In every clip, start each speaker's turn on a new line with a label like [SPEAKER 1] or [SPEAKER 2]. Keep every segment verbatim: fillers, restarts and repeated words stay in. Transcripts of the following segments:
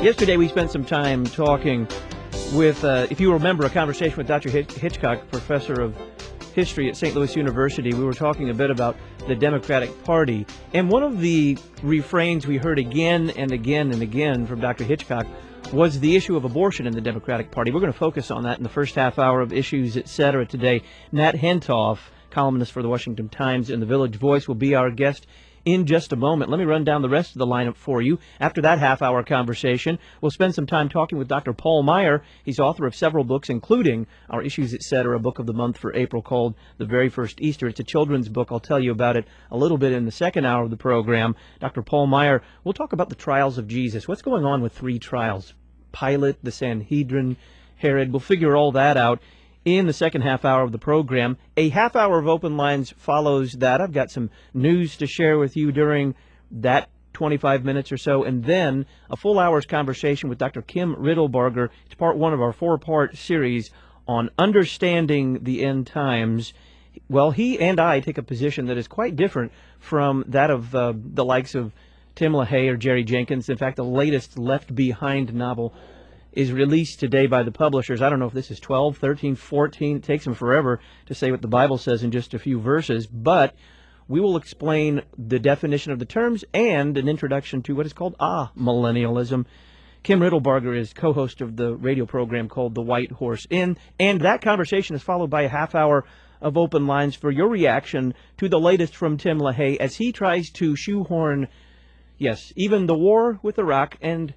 [SPEAKER 1] Yesterday we spent some time talking with, uh, if you remember, a conversation with Doctor Hitchcock, professor of history at Saint Louis University. We were talking a bit about the Democratic Party. And one of the refrains we heard again and again and again from Doctor Hitchcock was the issue of abortion in the Democratic Party. We're going to focus on that in the first half hour of Issues, et cetera today. Nat Hentoff, columnist for the Washington Times and the Village Voice, will be our guest in just a moment. Let me run down the rest of the lineup for you. After that half-hour conversation, we'll spend some time talking with Doctor Paul Meier. He's author of several books, including our Issues, et cetera, book of the month for April called The Very First Easter. It's a children's book. I'll tell you about it a little bit in the second hour of the program. Doctor Paul Meier, we'll talk about the trials of Jesus. What's going on with three trials? Pilate, the Sanhedrin, Herod. We'll figure all that out in the second half hour of the program. A half hour of open lines follows that. I've got some news to share with you during that twenty-five minutes or so, and then a full hour's conversation with Doctor Kim Riddlebarger. It's part one of our four-part series on understanding the end times. Well, he and I take a position that is quite different from that of uh, the likes of Tim LaHaye or Jerry Jenkins. In fact, the latest Left Behind novel is released today by the publishers. I don't know if this is twelve, thirteen, fourteen. It takes them forever to say what the Bible says in just a few verses, but we will explain the definition of the terms and an introduction to what is called amillennialism. Kim Riddlebarger is co-host of the radio program called The White Horse Inn, and that conversation is followed by a half hour of open lines for your reaction to the latest from Tim LaHaye as he tries to shoehorn, yes, even the war with Iraq and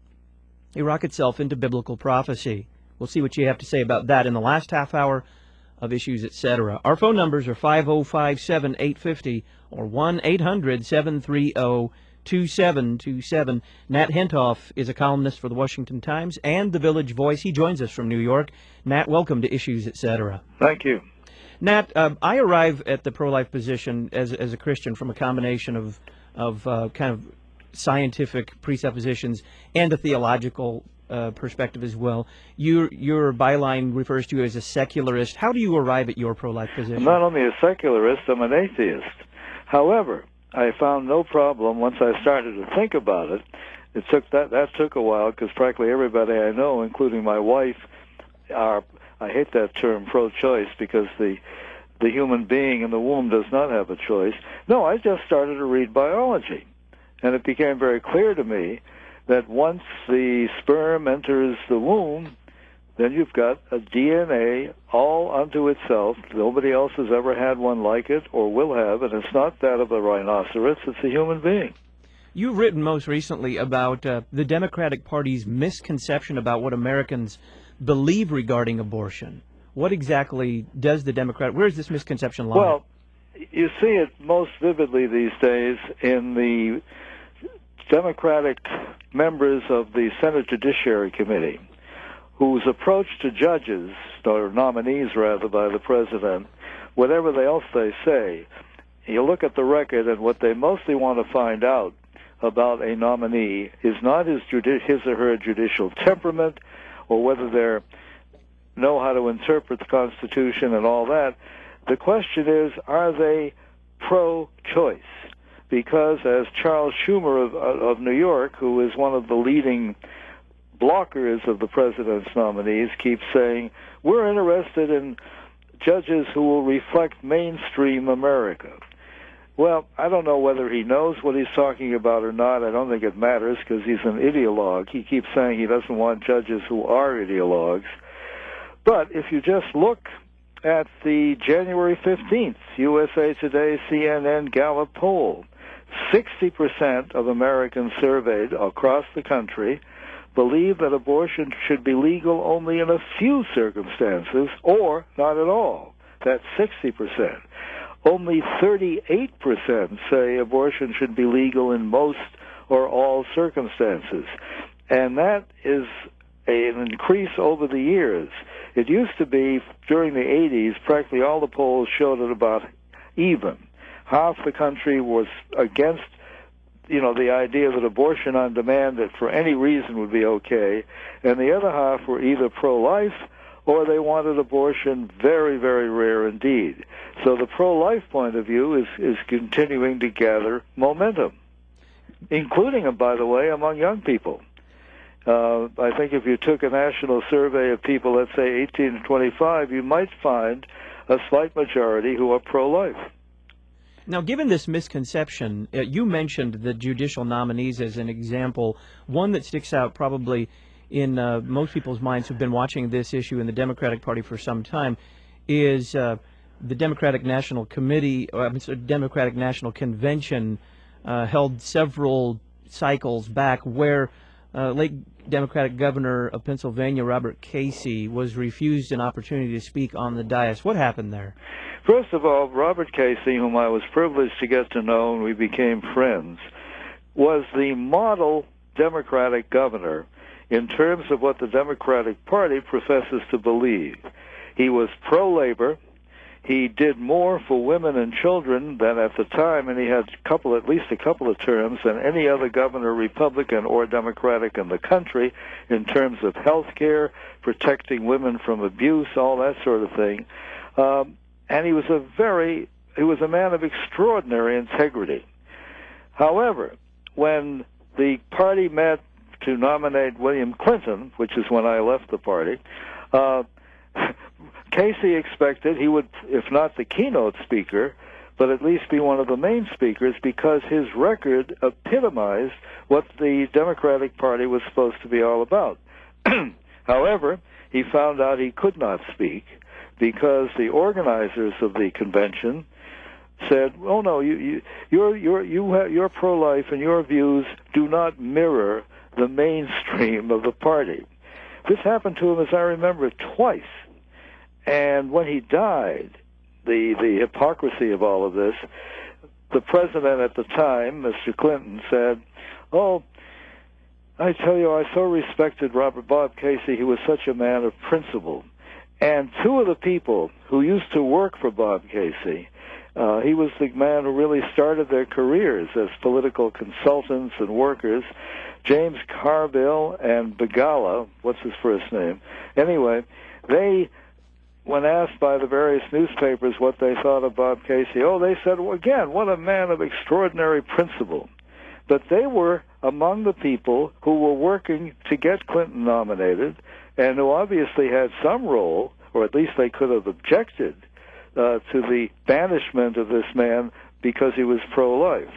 [SPEAKER 1] Iraq itself into biblical prophecy. We'll see what you have to say about that in the last half hour of Issues, et cetera. Our phone numbers are five oh five, seven eight five oh or one eight hundred, seven three zero, two seven two seven. Nat Hentoff is a columnist for the Washington Times and the Village Voice. He joins us from New York. Nat, welcome to Issues, et cetera.
[SPEAKER 2] Thank you.
[SPEAKER 1] Nat, uh, I arrive at the pro-life position as, as a Christian from a combination of, of uh, kind of scientific presuppositions and a theological uh, perspective as well. Your your byline refers to you as a secularist. How do you arrive at your pro-life position?
[SPEAKER 2] I'm not only a secularist, I'm an atheist. However, I found no problem once I started to think about it. It took that that took a while because practically everybody I know, including my wife, are, I hate that term, pro-choice, because the the human being in the womb does not have a choice. No, I just started to read biology. And it became very clear to me that once the sperm enters the womb, then you've got a D N A all unto itself. Nobody else has ever had one like it or will have, and it's not that of a rhinoceros, it's a human being.
[SPEAKER 1] You've written most recently about uh, the Democratic Party's misconception about what Americans believe regarding abortion. What exactly does the Democrat, where does this misconception lie?
[SPEAKER 2] Well, you see it most vividly these days in the Democratic members of the Senate Judiciary Committee, whose approach to judges, or nominees rather, by the president, whatever else they say, you look at the record and what they mostly want to find out about a nominee is not his, judi- his or her judicial temperament or whether they know how to interpret the Constitution and all that. The question is, are they pro-choice? Because as Charles Schumer of, of New York, who is one of the leading blockers of the president's nominees, keeps saying, we're interested in judges who will reflect mainstream America. Well, I don't know whether he knows what he's talking about or not. I don't think it matters because he's an ideologue. He keeps saying he doesn't want judges who are ideologues. But if you just look at the January fifteenth U S A Today C N N Gallup poll, sixty percent of Americans surveyed across the country believe that abortion should be legal only in a few circumstances or not at all. That's sixty percent. Only thirty-eight percent say abortion should be legal in most or all circumstances. And that is an increase over the years. It used to be, during the eighties, practically all the polls showed it about even. Half the country was against, you know, the idea that abortion on demand, that for any reason would be okay, and the other half were either pro-life or they wanted abortion very, very rare indeed. So the pro-life point of view is, is continuing to gather momentum, including, by the way, among young people. Uh, I think if you took a national survey of people, let's say eighteen to twenty-five, you might find a slight majority who are pro-life.
[SPEAKER 1] Now, given this misconception, uh, you mentioned the judicial nominees as an example. One that sticks out probably in uh, most people's minds who've been watching this issue in the Democratic Party for some time is uh, the Democratic National Committee, or I'm sorry, Democratic National Convention uh, held several cycles back where uh, late Democratic Governor of Pennsylvania, Robert Casey, was refused an opportunity to speak on the dais. What happened there?
[SPEAKER 2] First of all, Robert Casey, whom I was privileged to get to know and we became friends, was the model Democratic governor in terms of what the Democratic Party professes to believe. He was pro-labor. He did more for women and children than at the time, and he had a couple, at least a couple of terms, than any other governor, Republican or Democratic, in the country in terms of health care, protecting women from abuse, all that sort of thing. Um, and he was a very, he was a man of extraordinary integrity. However, when the party met to nominate William Clinton, which is when I left the party, uh, Casey expected he would, if not the keynote speaker, but at least be one of the main speakers, because his record epitomized what the Democratic Party was supposed to be all about. However, he found out he could not speak because the organizers of the convention said, "Oh no, you you you're, you're, you have, your pro-life and your views do not mirror the mainstream of the party." This happened to him, as I remember, twice. And when he died, the the hypocrisy of all of this, the president at the time, Mister Clinton, said, "Oh, I tell you, I so respected Robert Bob Casey. He was such a man of principle." And two of the people who used to work for Bob Casey, uh, he was the man who really started their careers as political consultants and workers, James Carville and Begala, what's his first name? Anyway, they, when asked by the various newspapers what they thought of Bob Casey, oh, they said, well, again, what a man of extraordinary principle. But they were among the people who were working to get Clinton nominated and who obviously had some role, or at least they could have objected uh, to the banishment of this man because he was pro-life.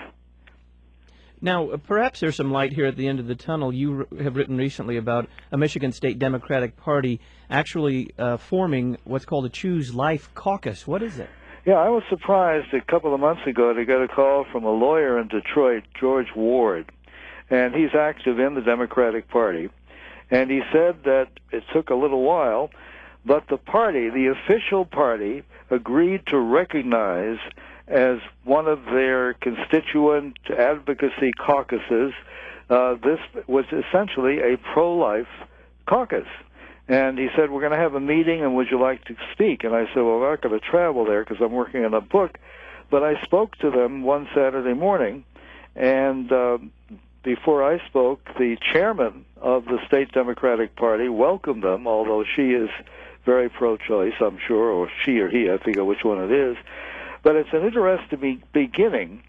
[SPEAKER 1] Now, perhaps there's some light here at the end of the tunnel. You have written recently about a Michigan State Democratic Party actually uh, forming what's called a Choose Life Caucus. What is it?
[SPEAKER 2] Yeah, I was surprised a couple of months ago to get a call from a lawyer in Detroit, George Ward, and he's active in the Democratic Party. And he said that it took a little while, but the party, the official party, agreed to recognize as one of their constituent advocacy caucuses, uh, this was essentially a pro-life caucus. And he said, we're going to have a meeting, and would you like to speak? And I said, well, I'm not going to travel there because I'm working on a book. But I spoke to them one Saturday morning, and uh, before I spoke, the chairman of the State Democratic Party welcomed them, although she is very pro-choice, I'm sure, or she or he, I forget which one it is. But it's an interesting beginning,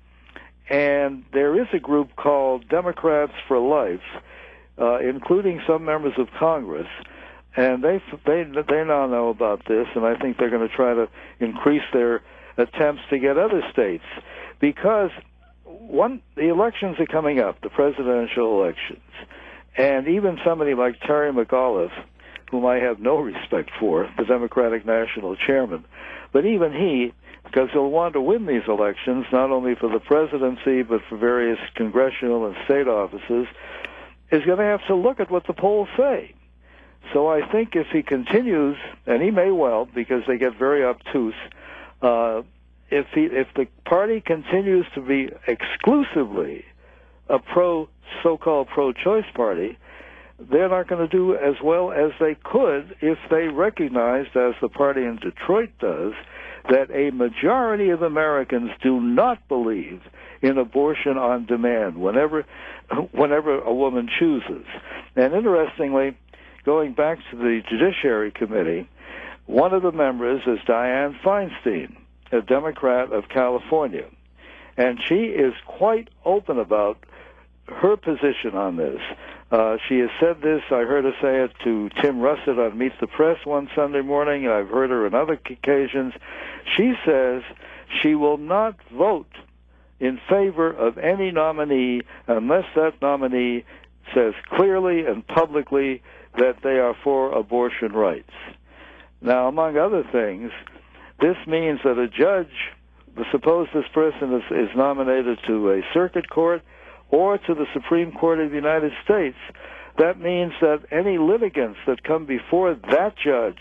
[SPEAKER 2] and there is a group called Democrats for Life, uh, including some members of Congress, and they they they now know about this, and I think they're going to try to increase their attempts to get other states, because one the elections are coming up, the presidential elections, and even somebody like Terry McAuliffe, whom I have no respect for, the Democratic National Chairman, but even he, because he'll want to win these elections, not only for the presidency, but for various congressional and state offices, is going to have to look at what the polls say. So I think if he continues, and he may well, because they get very obtuse, uh, if he, if the party continues to be exclusively a pro, so-called pro-choice party, they're not going to do as well as they could if they recognized, as the party in Detroit does, that a majority of Americans do not believe in abortion on demand whenever whenever a woman chooses. And interestingly, going back to the Judiciary Committee, one of the members is Dianne Feinstein, a Democrat of California. And she is quite open about her position on this, Uh, she has said this. I heard her say it to Tim Russert on Meet the Press one Sunday morning. I've heard her on other occasions. She says she will not vote in favor of any nominee unless that nominee says clearly and publicly that they are for abortion rights. Now, among other things, this means that a judge, suppose this person is, is nominated to a circuit court or to the Supreme Court of the United States, that means that any litigants that come before that judge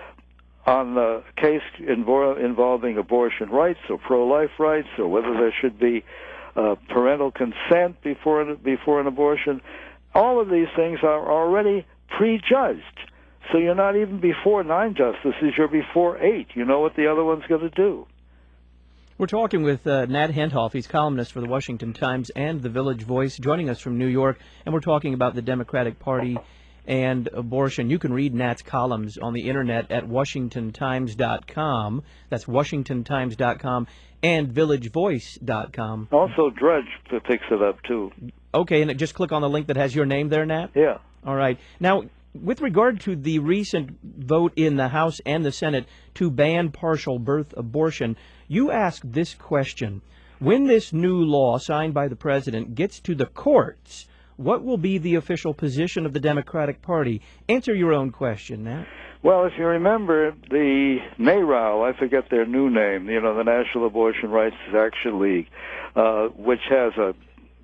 [SPEAKER 2] on a case invo- involving abortion rights or pro-life rights, or whether there should be uh, parental consent before an, before an abortion, all of these things are already prejudged. So you're not even before nine justices, you're before eight. You know what the other one's going to do.
[SPEAKER 1] We're talking with uh, Nat Hentoff. He's columnist for the Washington Times and the Village Voice, joining us from New York, and we're talking about the Democratic Party and abortion. You can read Nat's columns on the Internet at washington times dot com. That's washington times dot com and village voice dot com.
[SPEAKER 2] Also, Drudge picks it up, too.
[SPEAKER 1] Okay, and just click on the link that has your name there, Nat?
[SPEAKER 2] Yeah.
[SPEAKER 1] All right. Now, with regard to the recent vote in the House and the Senate to ban partial birth abortion, you asked this question: when this new law signed by the president gets to the courts, what will be the official position of the Democratic Party? Answer your own question, Nat.
[SPEAKER 2] Well, if you remember, the NARAL, I forget their new name, you know, the National Abortion Rights Action League, uh, which has a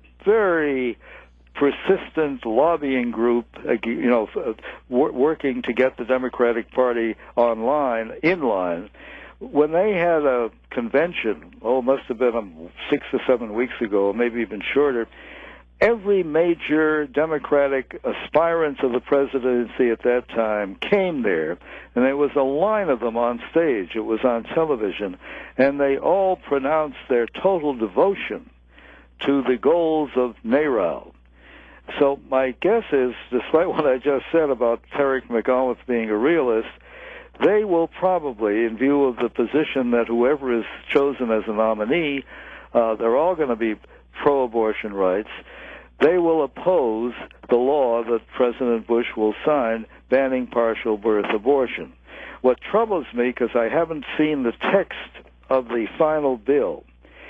[SPEAKER 2] very persistent lobbying group, you know, working to get the Democratic Party online, in line. When they had a convention, oh, it must have been um, six or seven weeks ago, maybe even shorter, every major Democratic aspirant to the presidency at that time came there, and there was a line of them on stage. It was on television, and they all pronounced their total devotion to the goals of NARAL. So my guess is, despite what I just said about Terry McAuliffe being a realist, they will probably, in view of the position that whoever is chosen as a nominee, uh, they're all going to be pro-abortion rights, they will oppose the law that President Bush will sign banning partial birth abortion. What troubles me, because I haven't seen the text of the final bill,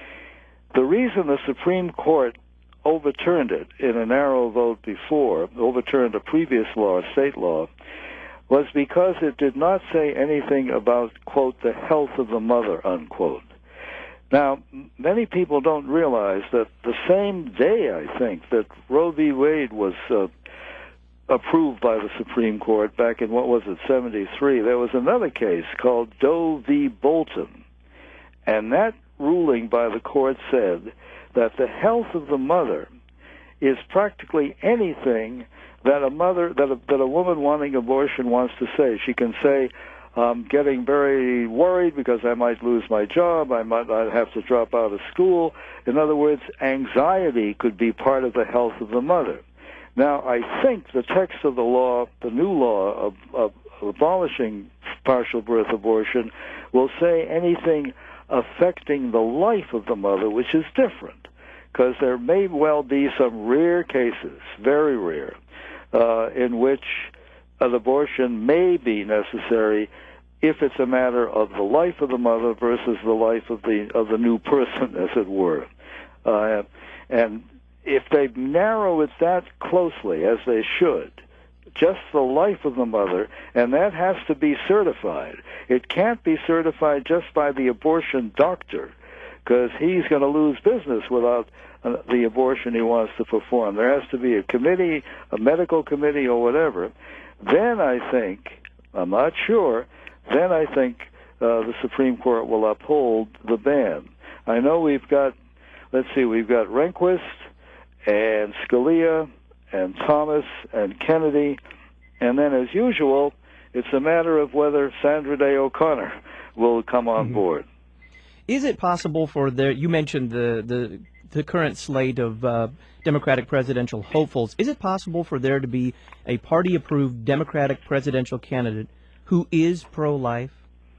[SPEAKER 2] the reason the Supreme Court overturned it in a narrow vote before, overturned a previous law, a state law, was because it did not say anything about, quote, the health of the mother, unquote. Now, many people don't realize that the same day, I think, that Roe v. Wade was uh, approved by the Supreme Court back in, what was it, seventy-three, there was another case called Doe v. Bolton. And that ruling by the court said that the health of the mother is practically anything that a mother, that a, that a woman wanting abortion wants to say. She can say, I'm getting very worried because I might lose my job, I might not have to drop out of school. In other words, anxiety could be part of the health of the mother. Now, I think the text of the law, the new law of, of abolishing partial birth abortion, will say anything affecting the life of the mother, which is different, because there may well be some rare cases, very rare, uh, in which an abortion may be necessary if it's a matter of the life of the mother versus the life of the of the new person, as it were. Uh, and if they narrow it that closely, as they should, just the life of the mother, and that has to be certified. It can't be certified just by the abortion doctor, because he's going to lose business without uh, the abortion he wants to perform. There has to be a committee, a medical committee or whatever. Then I think, I'm not sure, then I think uh, the Supreme Court will uphold the ban. I know we've got, let's see, we've got Rehnquist and Scalia and Thomas and Kennedy, and then, as usual, it's a matter of whether Sandra Day O'Connor will come on mm-hmm. board.
[SPEAKER 1] Is it possible for there? You mentioned the the, the current slate of uh, Democratic presidential hopefuls. Is it possible for there to be a party-approved Democratic presidential candidate who is pro-life?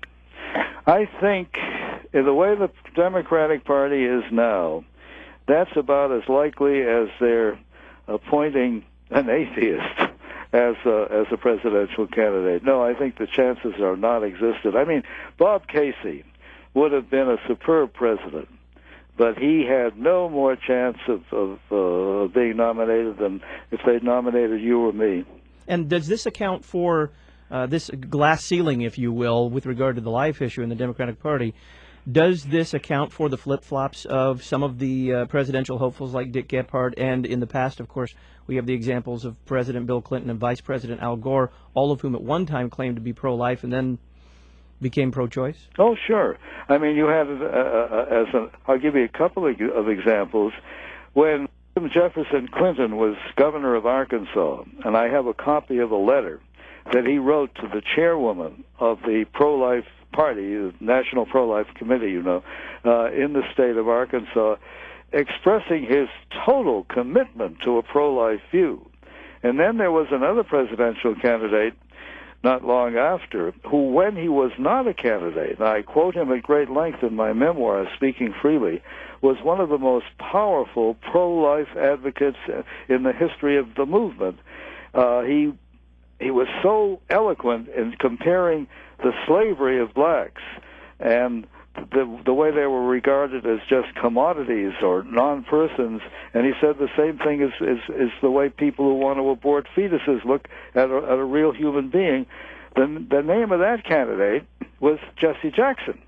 [SPEAKER 2] I think, in the way the Democratic Party is now, that's about as likely as they're appointing an atheist as a, as a presidential candidate. No, I think the chances are non-existent. I mean, Bob Casey would have been a superb president, but he had no more chance of, of uh, being nominated than if they'd nominated you or me.
[SPEAKER 1] And does this account for uh, this glass ceiling, if you will, with regard to the life issue in the Democratic Party? Does this account for the flip-flops of some of the uh, presidential hopefuls like Dick Gephardt? And in the past, of course, we have the examples of President Bill Clinton and Vice President Al Gore, all of whom at one time claimed to be pro-life and then became pro-choice?
[SPEAKER 2] Oh, sure. I mean, you had, uh, uh, as an, I'll give you a couple of, of examples. When Jefferson Clinton was governor of Arkansas, and I have a copy of a letter that he wrote to the chairwoman of the pro-life party, the National Pro-Life Committee, you know, uh, in the state of Arkansas, expressing his total commitment to a pro-life view. And then there was another presidential candidate not long after, who, when he was not a candidate, and I quote him at great length in my memoir, Speaking Freely, was one of the most powerful pro-life advocates in the history of the movement. Uh, he he was so eloquent in comparing the slavery of blacks and the the way they were regarded as just commodities or non-persons, and he said the same thing is is, is the way people who want to abort fetuses look at a, at a real human being. The, the name of that candidate was Jesse Jackson.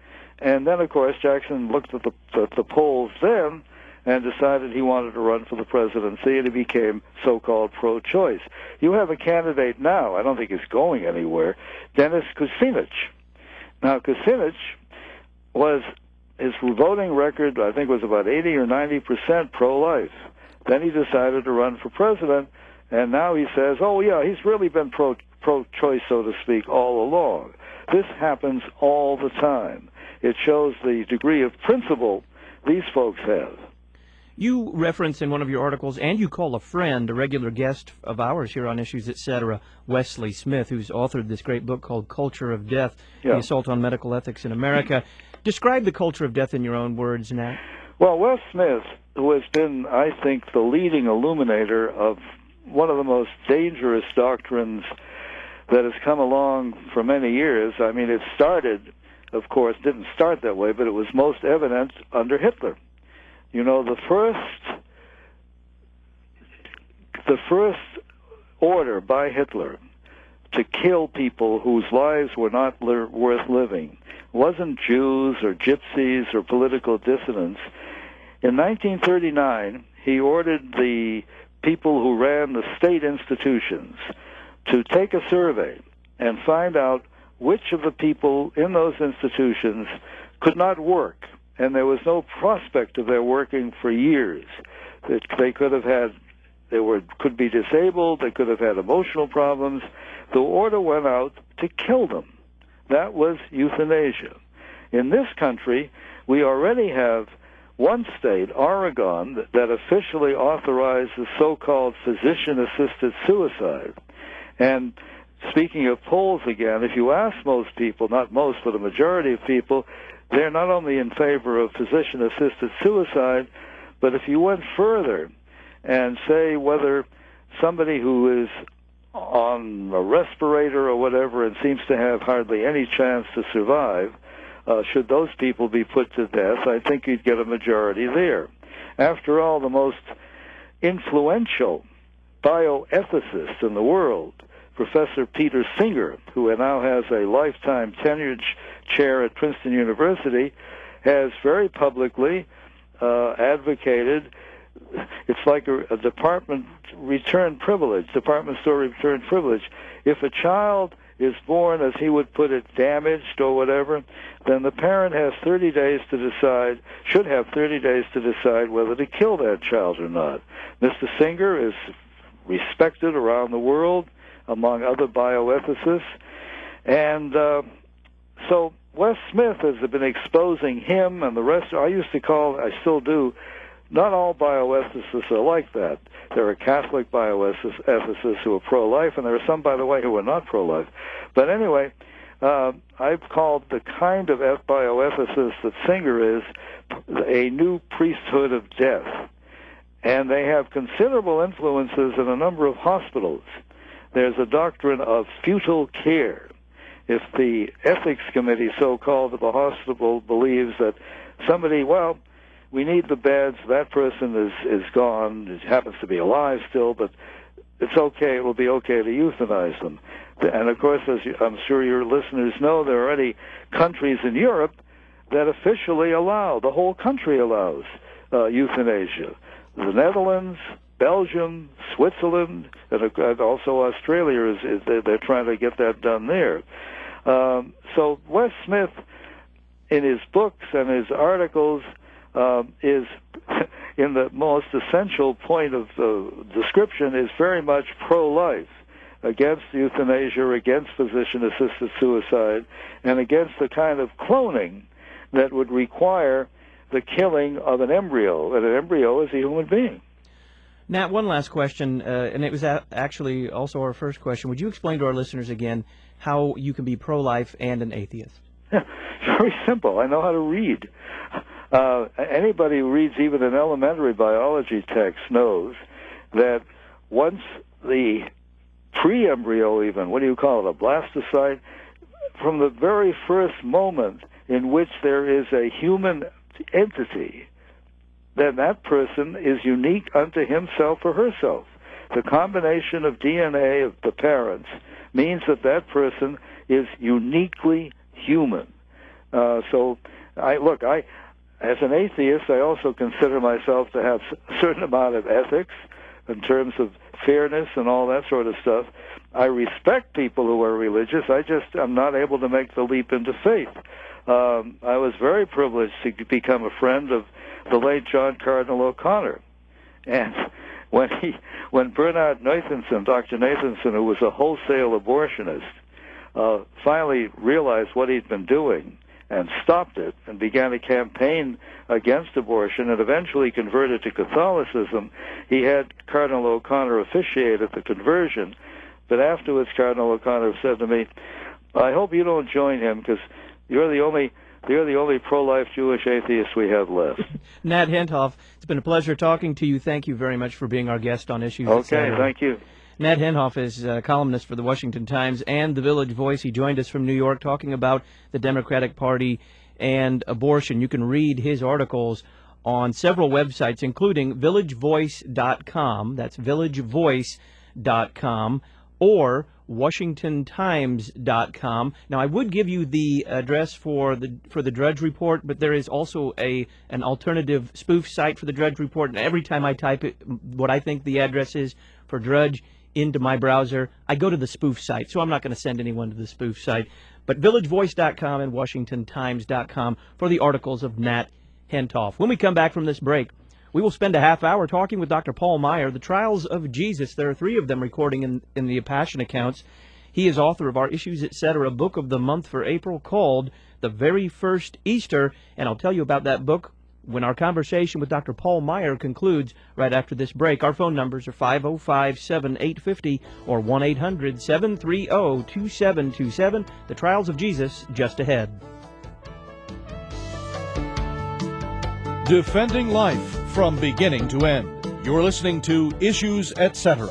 [SPEAKER 2] And then, of course, Jackson looked at the, at the polls then and decided he wanted to run for the presidency, and he became so-called pro-choice. You have a candidate now, I don't think he's going anywhere, Dennis Kucinich. Now, Kucinich was, his voting record, I think, was about eighty or ninety percent pro-life. Then he decided to run for president, and now he says, oh, yeah, he's really been pro, pro-choice, so to speak, all along. This happens all the time. It shows the degree of principle these folks have.
[SPEAKER 1] You reference in one of your articles, and you call a friend, a regular guest of ours here on Issues, et cetera, Wesley Smith, who's authored this great book called Culture of Death, yeah. The Assault on Medical Ethics in America. Describe the culture of death in your own words, Nat.
[SPEAKER 2] Well, Wes Smith, who has been, I think, the leading illuminator of one of the most dangerous doctrines that has come along for many years. I mean, it started, of course, didn't start that way, but it was most evident under Hitler. You know, the first, the first order by Hitler to kill people whose lives were not li- worth living wasn't Jews or gypsies or political dissidents. In nineteen thirty-nine, he ordered the people who ran the state institutions to take a survey and find out which of the people in those institutions could not work, and there was no prospect of their working for years. That they could have had, they were could be disabled, they could have had emotional problems. The order went out to kill them. That was euthanasia. In this country, we already have one state, Oregon, that, that officially authorized the so-called physician-assisted suicide. And speaking of polls again, if you ask most people, not most, but a majority of people, they're not only in favor of physician-assisted suicide, but if you went further and say whether somebody who is on a respirator or whatever and seems to have hardly any chance to survive, uh, should those people be put to death, I think you'd get a majority there. After all, the most influential bioethicist in the world, Professor Peter Singer, who now has a lifetime tenured chair at Princeton University, has very publicly uh, advocated, it's like a, a department return privilege, department store return privilege. If a child is born, as he would put it, damaged or whatever, then the parent has thirty days to decide, should have thirty days to decide whether to kill that child or not. Mister Singer is respected around the world among other bioethicists, and uh, so Wes Smith has been exposing him and the rest. I used to call, I still do, not all bioethicists are like that. There are Catholic bioethicists who are pro-life, and there are some, by the way, who are not pro-life. But anyway, uh, I've called the kind of bioethicist that Singer is a new priesthood of death. and they have considerable influences in a number of hospitals. There's a doctrine of futile care. If the ethics committee, so-called, of a hospital believes that somebody, well, we need the beds, that person is, is gone, it happens to be alive still, but it's okay, it will be okay to euthanize them. And of course, as you, I'm sure your listeners know, there are already countries in Europe that officially allow, the whole country allows uh, euthanasia. The Netherlands, Belgium, Switzerland, and also Australia, is, is they're trying to get that done there. Um, so Wes Smith, in his books and his articles, um, is in the most essential point of the description is very much pro-life, against euthanasia, against physician-assisted suicide, and against the kind of cloning that would require the killing of an embryo, and an embryo is a human being.
[SPEAKER 1] Nat, one last question, uh, and it was a- actually also our first question. Would you explain to our listeners again how you can be pro-life and an atheist?
[SPEAKER 2] Yeah, very simple. I know how to read. Uh, anybody who reads even an elementary biology text knows that once the pre-embryo even, what do you call it, a blastocyte, from the very first moment in which there is a human entity, then that person is unique unto himself or herself. The combination of D N A of the parents means that that person is uniquely human. Uh, so, I look, I, as an atheist, I also consider myself to have a certain amount of ethics in terms of fairness and all that sort of stuff. I respect people who are religious. I just am not able to make the leap into faith. Um, I was very privileged to become a friend of the late John Cardinal O'Connor. And when he, when Bernard Nathanson, Doctor Nathanson, who was a wholesale abortionist, uh, finally realized what he'd been doing and stopped it and began a campaign against abortion and eventually converted to Catholicism, he had Cardinal O'Connor officiate at the conversion. But afterwards, Cardinal O'Connor said to me, I hope you don't join him because you're the only you're the only pro-life Jewish atheist we have left.
[SPEAKER 1] Nat Hentoff, it's been a pleasure talking to you. Thank you very much for being our guest on Issues
[SPEAKER 2] Okay,
[SPEAKER 1] et cetera.
[SPEAKER 2] Thank you.
[SPEAKER 1] Nat Hentoff is a columnist for the Washington Times and the Village Voice. He joined us from New York talking about the Democratic Party and abortion. You can read his articles on several websites, including village voice dot com, that's village voice dot com, or washington times dot com. Now, I would give you the address for the for the Drudge Report, but there is also a an alternative spoof site for the Drudge Report, and every time I type it, what I think the address is for Drudge into my browser, I go to the spoof site, so I'm not going to send anyone to the spoof site. But village voice dot com and washington times dot com for the articles of Nat Hentoff. When we come back from this break, we will spend a half hour talking with Doctor Paul Meier, The Trials of Jesus. There are three of them recording in, in the Passion accounts. He is author of our Issues et cetera book of the month for April called The Very First Easter, and I'll tell you about that book when our conversation with Doctor Paul Meier concludes right after this break. Our phone numbers are five oh five, seven eight five oh or one eight hundred, seven three oh, two seven two seven. The Trials of Jesus just ahead.
[SPEAKER 3] Defending life from beginning to end. You're listening to Issues et cetera.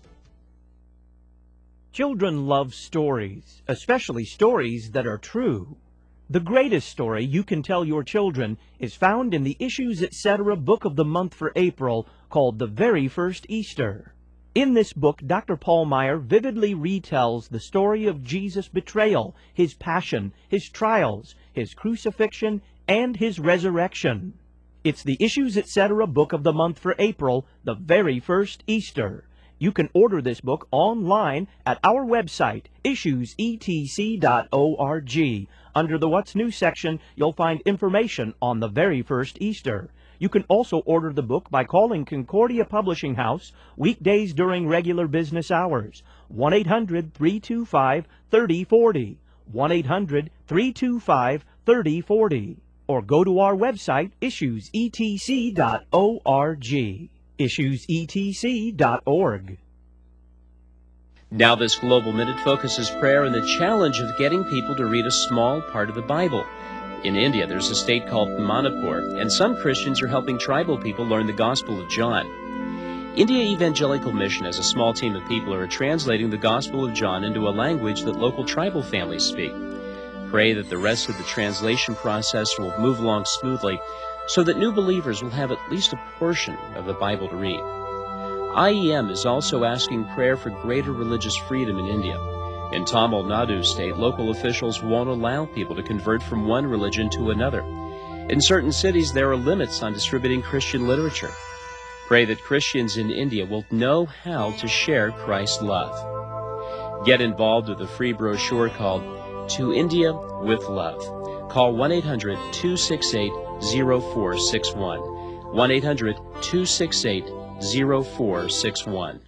[SPEAKER 1] Children love stories, especially stories that are true. The greatest story you can tell your children is found in the Issues et cetera book of the month for April called The Very First Easter. In this book, Doctor Paul Meier vividly retells the story of Jesus' betrayal, his passion, his trials, his crucifixion, and his resurrection. It's the Issues et cetera book of the month for April, The Very First Easter. You can order this book online at our website, issues e t c dot org. Under the What's New section, you'll find information on the very first Easter. You can also order the book by calling Concordia Publishing House weekdays during regular business hours. one eight hundred, three two five, three oh four oh. one eight hundred, three two five, three oh four oh. Or go to our website, issues e t c dot org. issues e t c dot org.
[SPEAKER 4] Now this Global Minute focuses prayer on the challenge of getting people to read a small part of the Bible. In India, there's a state called Manipur, and some Christians are helping tribal people learn the Gospel of John. India Evangelical Mission has a small team of people who are translating the Gospel of John into a language that local tribal families speak. Pray that the rest of the translation process will move along smoothly so that new believers will have at least a portion of the Bible to read. I E M is also asking prayer for greater religious freedom in India. In Tamil Nadu state, local officials won't allow people to convert from one religion to another. In certain cities, there are limits on distributing Christian literature. Pray that Christians in India will know how to share Christ's love. Get involved with a free brochure called To India with Love. Call one eight hundred, two six eight, zero four six one. one eight hundred, two six eight, zero four six one.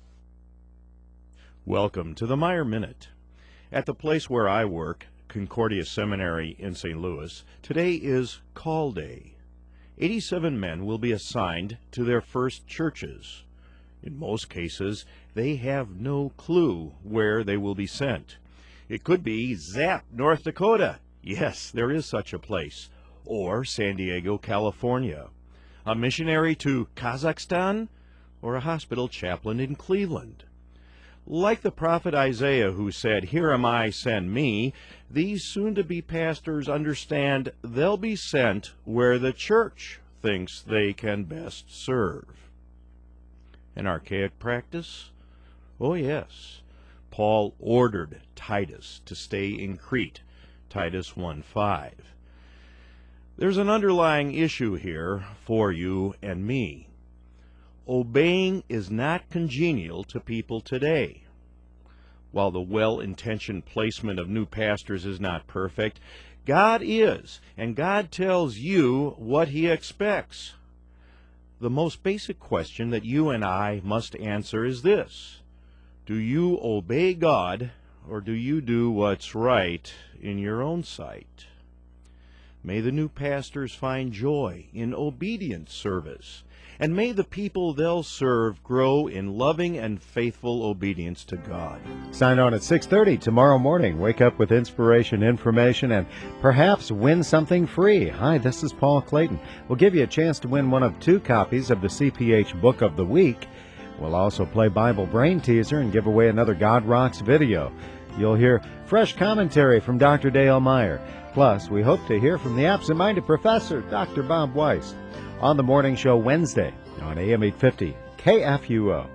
[SPEAKER 5] Welcome to the Meyer Minute. At the place where I work, Concordia Seminary in Saint Louis, today is Call Day. eighty-seven men will be assigned to their first churches. In most cases, they have no clue where they will be sent. It could be Zap, North Dakota. Yes, there is such a place. Or San Diego, California. A missionary to Kazakhstan, or a hospital chaplain in Cleveland. Like the prophet Isaiah, who said, "Here am I, send me," these soon-to-be pastors understand they'll be sent where the church thinks they can best serve. An archaic practice? Oh, yes. Paul ordered Titus to stay in Crete, Titus one five. There's an underlying issue here for you and me. Obeying is not congenial to people today. While the well-intentioned placement of new pastors is not perfect, God is, and God tells you what He expects. The most basic question that you and I must answer is this: do you obey God, or do you do what's right in your own sight? May the new pastors find joy in obedient service, and may the people they'll serve grow in loving and faithful obedience to God.
[SPEAKER 6] Sign on at six thirty tomorrow morning. Wake up with inspiration, information, and perhaps win something free. Hi, this is Paul Clayton. We'll give you a chance to win one of two copies of the C P H Book of the Week. We'll also play Bible Brain Teaser and give away another God Rocks video. You'll hear fresh commentary from Doctor Dale Meyer. Plus, we hope to hear from the absent-minded professor, Doctor Bob Weiss, on the morning show Wednesday on A M eight fifty K F U O.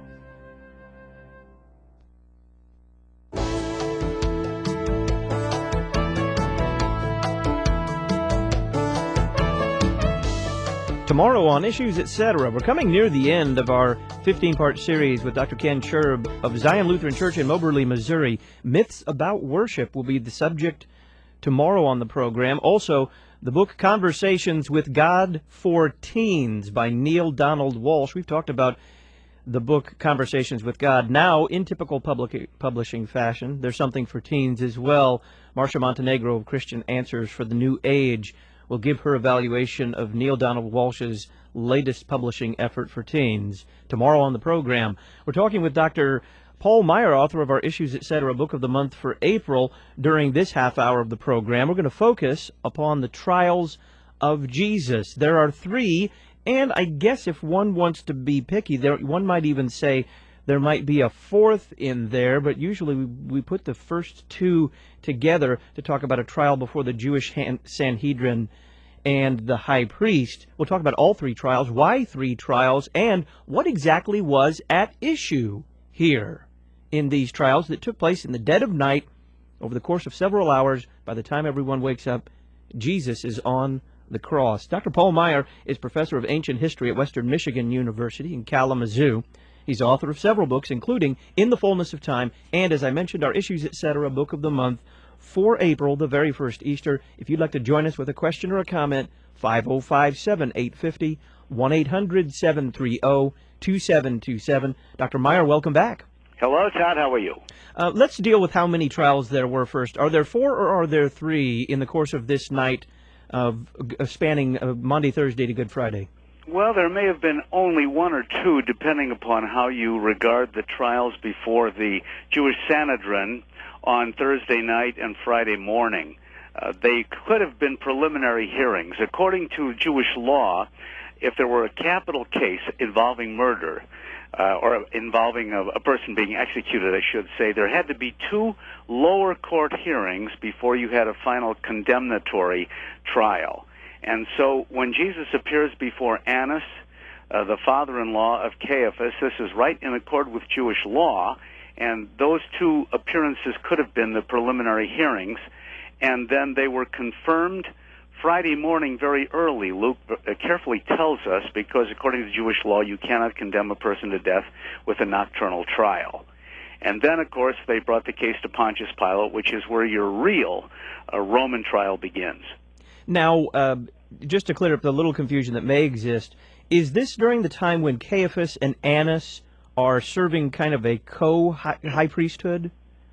[SPEAKER 1] Tomorrow on Issues, et cetera, we're coming near the end of our fifteen-part series with Doctor Ken Sherb of Zion Lutheran Church in Moberly, Missouri. Myths about worship will be the subject tomorrow on the program. Also, the book Conversations with God for Teens by Neale Donald Walsch. We've talked about the book Conversations with God. Now, in typical public publishing fashion, there's something for teens as well. Marcia Montenegro of Christian Answers for the New Age will give her evaluation of Neale Donald Walsch's latest publishing effort for teens. Tomorrow on the program, we're talking with Doctor Paul Meyer, author of our Issues, et cetera, Book of the Month for April. During this half hour of the program, we're going to focus upon the trials of Jesus. There are three, and I guess if one wants to be picky, there one might even say there might be a fourth in there, but usually we, we put the first two together to talk about a trial before the Jewish Sanhedrin and the high priest. We'll talk about all three trials, why three trials, and what exactly was at issue here in these trials that took place in the dead of night over the course of several hours. By the time everyone wakes up, Jesus is on the cross. Doctor Paul Meyer is professor of ancient history at Western Michigan University in Kalamazoo. He's author of several books, including In the Fullness of Time, and, as I mentioned, our Issues, et cetera, Book of the Month for April, the very first Easter. If you'd like to join us with a question or a comment, five oh five, seven eight five oh, one eight hundred, seven three oh, two seven two seven. Doctor Meyer, welcome back.
[SPEAKER 7] Hello, Todd. How are you?
[SPEAKER 1] Uh, let's deal with how many trials there were first. Are there four or are there three in the course of this night of uh, spanning uh, Monday, Thursday to Good Friday?
[SPEAKER 7] Well, there may have been only one or two, depending upon how you regard the trials before the Jewish Sanhedrin on Thursday night and Friday morning. Uh, they could have been preliminary hearings. According to Jewish law, if there were a capital case involving murder, uh, or involving a, a person being executed, I should say, there had to be two lower court hearings before you had a final condemnatory trial. And so when Jesus appears before Annas, uh, the father-in-law of Caiaphas, this is right in accord with Jewish law, and those two appearances could have been the preliminary hearings, and then they were confirmed Friday morning very early. Luke carefully tells us, because according to Jewish law, you cannot condemn a person to death with a nocturnal trial. And then, of course, they brought the case to Pontius Pilate, which is where your real uh, Roman trial begins.
[SPEAKER 1] Now, uh, just to clear up the little confusion that may exist, is this during the time when Caiaphas and Annas are serving kind of a co-high priesthood?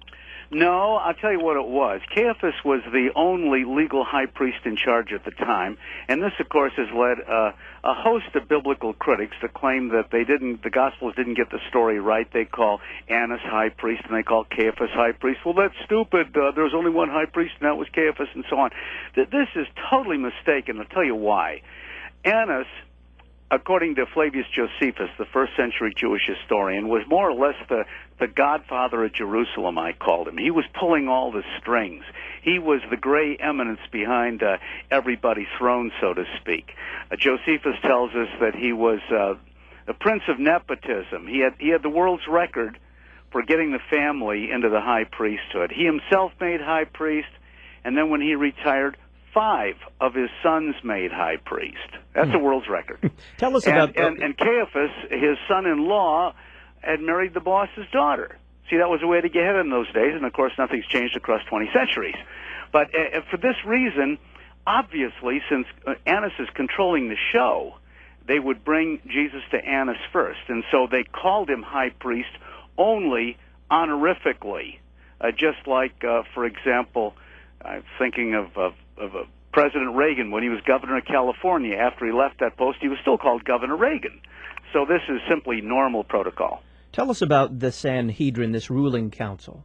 [SPEAKER 7] No, I'll tell you what it was. Caiaphas was the only legal high priest in charge at the time, and this, of course, has led uh, a host of biblical critics to claim that they didn't, the Gospels didn't get the story right. They call Annas high priest, and they call Caiaphas high priest. Well, that's stupid. Uh, there was only one high priest, and that was Caiaphas, and so on. This is totally mistaken. I'll tell you why. Annas, according to Flavius Josephus, the first century Jewish historian, was more or less the, the godfather of Jerusalem, I called him. He was pulling all the strings. He was the gray eminence behind uh, everybody's throne, so to speak. Uh, Josephus tells us that he was uh, the prince of nepotism. He had, he had the world's record for getting the family into the high priesthood. He himself made high priest, and then when he retired, five of his sons made high priest. That's a world's record.
[SPEAKER 1] Tell us
[SPEAKER 7] and,
[SPEAKER 1] about...
[SPEAKER 7] And, and Caiaphas, his son-in-law, had married the boss's daughter. See, that was a way to get ahead in those days, and of course nothing's changed across twenty centuries. But uh, for this reason, obviously, since uh, Annas is controlling the show, they would bring Jesus to Annas first. And so they called him high priest only honorifically, uh, just like, uh, for example, I'm thinking of... of of uh, President Reagan when he was governor of California. After he left that post, he was still called Governor Reagan. So this is simply normal protocol.
[SPEAKER 1] Tell us about the Sanhedrin, this ruling council.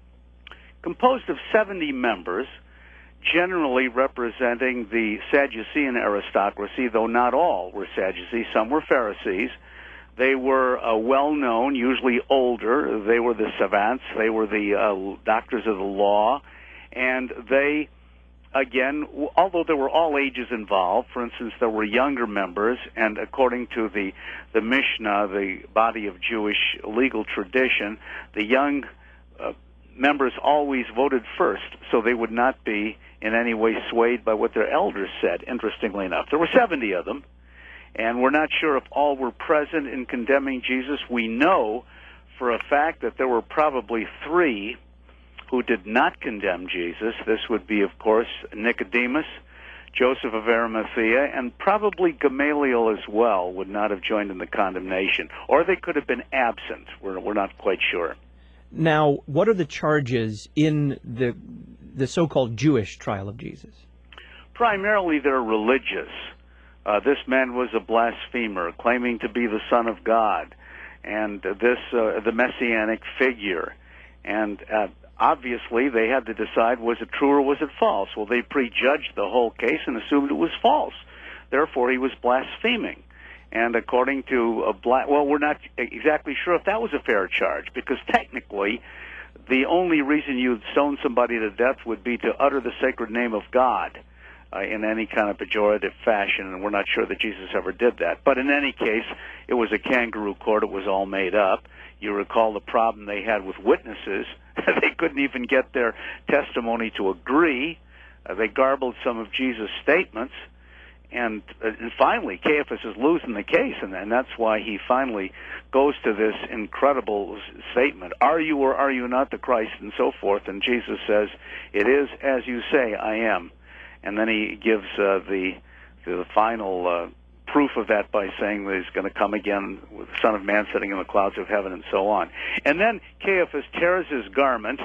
[SPEAKER 7] Composed of seventy members, generally representing the Sadducean aristocracy, though not all were Sadducees. Some were Pharisees. They were uh, well-known, usually older. They were the savants. They were the uh, doctors of the law. And they... Again, although there were all ages involved, for instance, there were younger members, and according to the, the Mishnah, the body of Jewish legal tradition, the young uh, members always voted first, so they would not be in any way swayed by what their elders said, interestingly enough. There were seventy of them, and we're not sure if all were present in condemning Jesus. We know for a fact that there were probably three who did not condemn Jesus. This would be, of course, Nicodemus, Joseph of Arimathea, and probably Gamaliel as well would not have joined in the condemnation. Or they could have been absent. We're, we're not quite sure.
[SPEAKER 1] Now, what are the charges in the, the so-called Jewish trial of Jesus?
[SPEAKER 7] Primarily, they're religious. Uh, this man was a blasphemer, claiming to be the Son of God, and uh, this, uh, the Messianic figure. And uh, obviously, they had to decide, was it true or was it false? Well, they prejudged the whole case and assumed it was false. Therefore, he was blaspheming. And according to a black, well, we're not exactly sure if that was a fair charge, because technically, the only reason you'd stone somebody to death would be to utter the sacred name of God uh, in any kind of pejorative fashion, and we're not sure that Jesus ever did that. But in any case, it was a kangaroo court. It was all made up. You recall the problem they had with witnesses. They couldn't even get their testimony to agree. Uh, they garbled some of Jesus' statements. And, uh, and finally, Caiaphas is losing the case, and, and that's why he finally goes to this incredible statement, are you or are you not the Christ, and so forth. And Jesus says, it is as you say, I am. And then he gives uh, the, the final uh, proof of that by saying that he's going to come again with the Son of Man sitting in the clouds of heaven, and so on. And then Caiaphas tears his garment.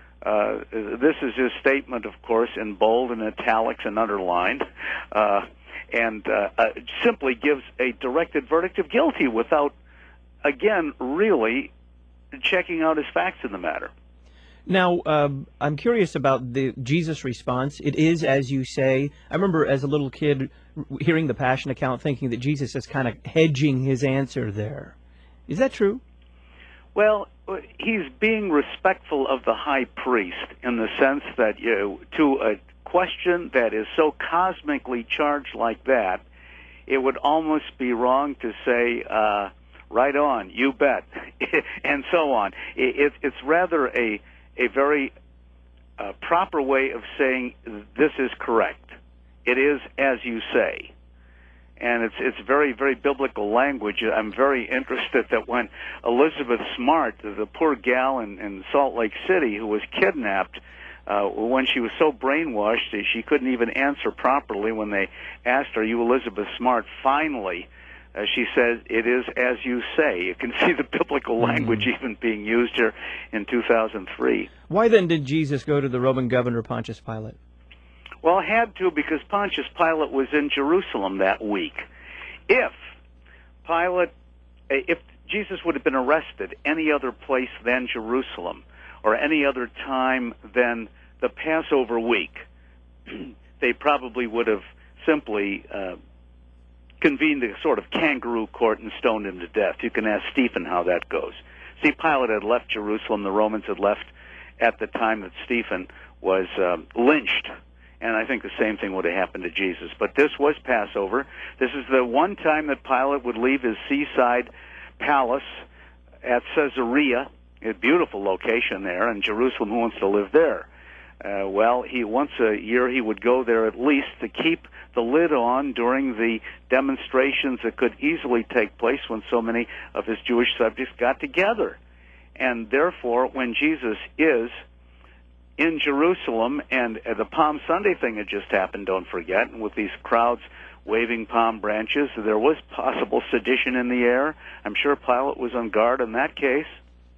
[SPEAKER 7] Uh, this is his statement, of course, in bold and italics and underlined. Uh, and uh, uh, simply gives a directed verdict of guilty without, again, really checking out his facts in the matter.
[SPEAKER 1] Now, um, I'm curious about the Jesus response. It is, as you say. I remember as a little kid hearing the Passion account thinking that Jesus is kind of hedging his answer there. Is that true?
[SPEAKER 7] Well, he's being respectful of the high priest in the sense that you know, to a question that is so cosmically charged like that, it would almost be wrong to say, uh, right on, you bet, and so on. It, it's rather a, a very uh, proper way of saying this is correct. It is as you say. And it's it's very, very biblical language. I'm very interested that when Elizabeth Smart, the poor gal in, in Salt Lake City who was kidnapped, uh, when she was so brainwashed that she couldn't even answer properly when they asked her, "Are you Elizabeth Smart?" Finally, uh, she said, "It is as you say." You can see the biblical language mm. even being used here in two thousand three.
[SPEAKER 1] Why then did Jesus go to the Roman governor Pontius Pilate?
[SPEAKER 7] Well, had to because Pontius Pilate was in Jerusalem that week. If Pilate, if Jesus would have been arrested any other place than Jerusalem or any other time than the Passover week, they probably would have simply uh, convened a sort of kangaroo court and stoned him to death. You can ask Stephen how that goes. See, Pilate had left Jerusalem. The Romans had left at the time that Stephen was um, lynched. And I think the same thing would have happened to Jesus. But this was Passover. This is the one time that Pilate would leave his seaside palace at Caesarea, a beautiful location there, in Jerusalem. Who wants to live there? Uh, well, he once a year he would go there at least to keep the lid on during the demonstrations that could easily take place when so many of his Jewish subjects got together. And therefore, when Jesus is in Jerusalem, and uh, the Palm Sunday thing had just happened, don't forget, and with these crowds waving palm branches, there was possible sedition in the air. I'm sure Pilate was on guard in that case.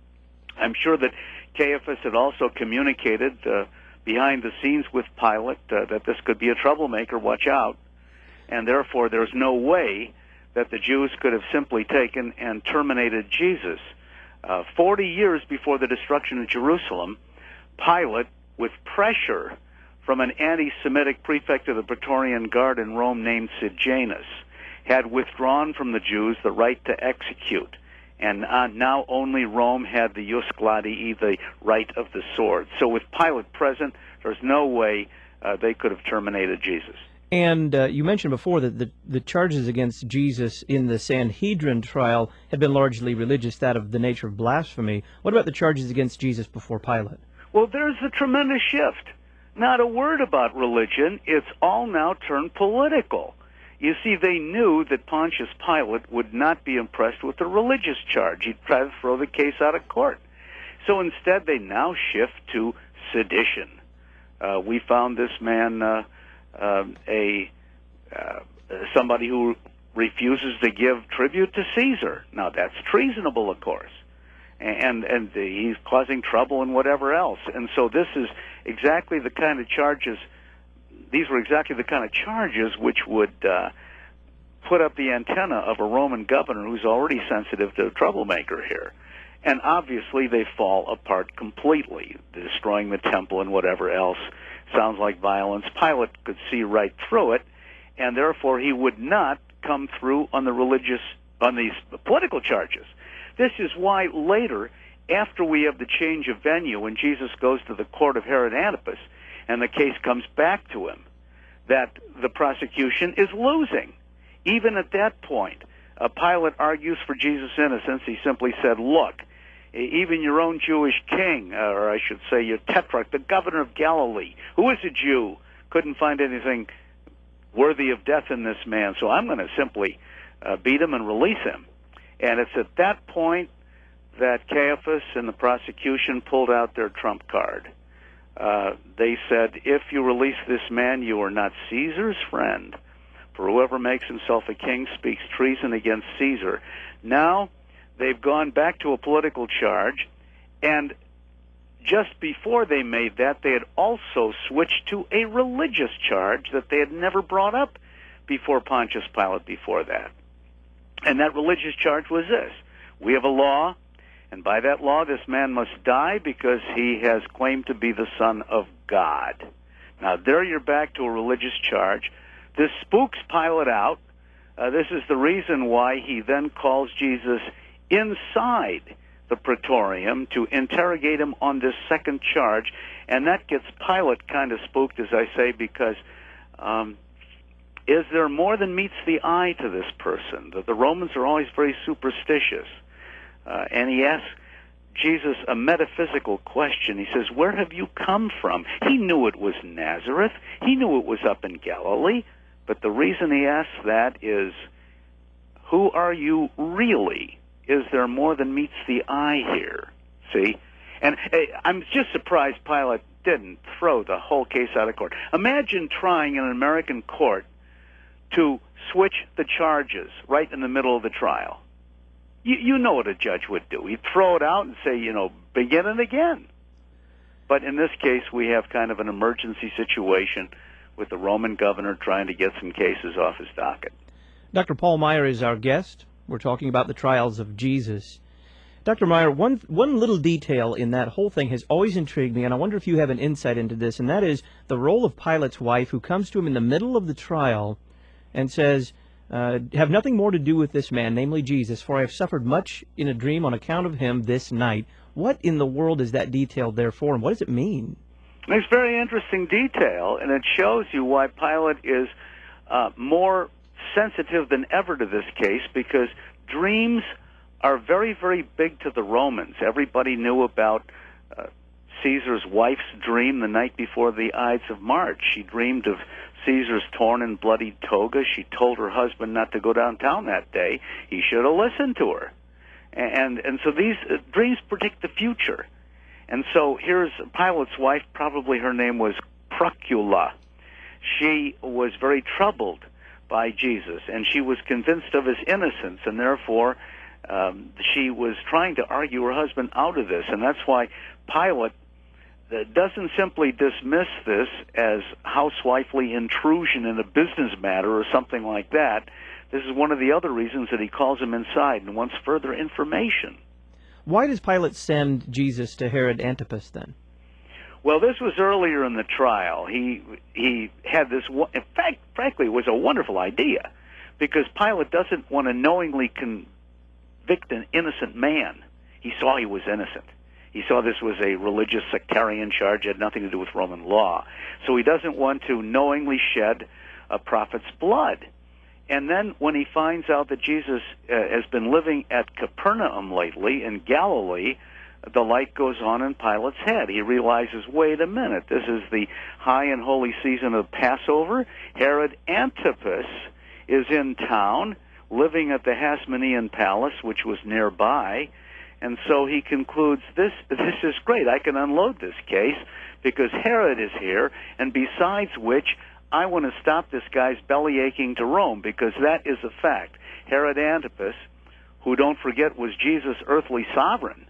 [SPEAKER 7] I'm sure that Caiaphas had also communicated uh, behind the scenes with Pilate uh, that this could be a troublemaker, watch out. And therefore, there's no way that the Jews could have simply taken and terminated Jesus. Uh, Forty years before the destruction of Jerusalem, Pilate, with pressure from an anti-Semitic prefect of the Praetorian Guard in Rome named Sejanus, had withdrawn from the Jews the right to execute. And uh, now only Rome had the jus gladii, the right of the sword. So with Pilate present, there's no way uh, they could have terminated Jesus.
[SPEAKER 1] And uh, you mentioned before that the, the charges against Jesus in the Sanhedrin trial had been largely religious, that of the nature of blasphemy. What about the charges against Jesus before Pilate?
[SPEAKER 7] Well, there's a tremendous shift. Not a word about religion. It's all now turned political. You see, they knew that Pontius Pilate would not be impressed with the religious charge. He'd try to throw the case out of court. So instead, they now shift to sedition. Uh, we found this man uh, uh, a uh, somebody who refuses to give tribute to Caesar. Now, that's treasonable, of course. And and he's causing trouble and whatever else. And so this is exactly the kind of charges, these were exactly the kind of charges which would uh, put up the antenna of a Roman governor who's already sensitive to a troublemaker here. And obviously they fall apart completely, destroying the temple and whatever else. Sounds like violence. Pilate could see right through it, and therefore he would not come through on the religious, on these political charges. This is why later, after we have the change of venue, when Jesus goes to the court of Herod Antipas, and the case comes back to him, that the prosecution is losing. Even at that point, uh, Pilate argues for Jesus' innocence. He simply said, look, even your own Jewish king, or I should say your tetrarch, the governor of Galilee, who is a Jew, couldn't find anything worthy of death in this man, so I'm going to simply uh, beat him and release him. And it's at that point that Caiaphas and the prosecution pulled out their trump card. Uh, they said, if you release this man, you are not Caesar's friend. For whoever makes himself a king speaks treason against Caesar. Now, they've gone back to a political charge, and just before they made that, they had also switched to a religious charge that they had never brought up before Pontius Pilate before that. And that religious charge was this. We have a law, And by that law, this man must die because he has claimed to be the Son of God. Now, there you're back to a religious charge. This spooks Pilate out. Uh, this is the reason why he then calls Jesus inside the praetorium to interrogate him on this second charge. And that gets Pilate kind of spooked, as I say, because um, is there more than meets the eye to this person? The, the Romans are always very superstitious. Uh, and he asks Jesus a metaphysical question. He says, where have you come from? He knew it was Nazareth. He knew it was up in Galilee. But the reason he asks that is, who are you really? Is there more than meets the eye here? See? And hey, I'm just surprised Pilate didn't throw the whole case out of court. Imagine trying in an American court to switch the charges right in the middle of the trial. You, you know what a judge would do. He'd throw it out and say, you know, begin it again. But in this case, we have kind of an emergency situation with the Roman governor trying to get some cases off his docket.
[SPEAKER 1] Doctor Paul Meier is our guest. We're talking about the trials of Jesus. Doctor Meier, one, one little detail in that whole thing has always intrigued me, and I wonder if you have an insight into this, and that is the role of Pilate's wife, who comes to him in the middle of the trial and says, Uh, have nothing more to do with this man, namely Jesus, for I have suffered much in a dream on account of him this night. What in the world is that detail there for, and what does it mean?
[SPEAKER 7] It's a very interesting detail, and it shows you why Pilate is uh, more sensitive than ever to this case, because dreams are very, very big to the Romans. Everybody knew about uh, Caesar's wife's dream the night before the Ides of March. She dreamed of Caesar's torn and bloody toga. She told her husband not to go downtown that day. He should have listened to her. And and so these uh, dreams predict the future. And so here's Pilate's wife, probably her name was Procula. She was very troubled by Jesus, and she was convinced of his innocence, and therefore um, she was trying to argue her husband out of this. And that's why Pilate doesn't simply dismiss this as housewifely intrusion in a business matter or something like that. This is one of the other reasons that he calls him inside and wants further information.
[SPEAKER 1] Why does Pilate send Jesus to Herod Antipas then?
[SPEAKER 7] Well, this was earlier in the trial. He he had this, in fact, frankly, it was a wonderful idea, because Pilate doesn't want to knowingly convict an innocent man. He saw he was innocent. He saw this was a religious sectarian charge, had nothing to do with Roman law. So he doesn't want to knowingly shed a prophet's blood. And then when he finds out that Jesus uh, has been living at Capernaum lately in Galilee, the light goes on in Pilate's head. He realizes, wait a minute, this is the high and holy season of Passover. Herod Antipas is in town, living at the Hasmonean Palace, which was nearby. And so he concludes, this this is great. I can unload this case because Herod is here, and besides which, I want to stop this guy's belly aching to Rome, because that is a fact. Herod Antipas, who, don't forget, was Jesus' earthly sovereign,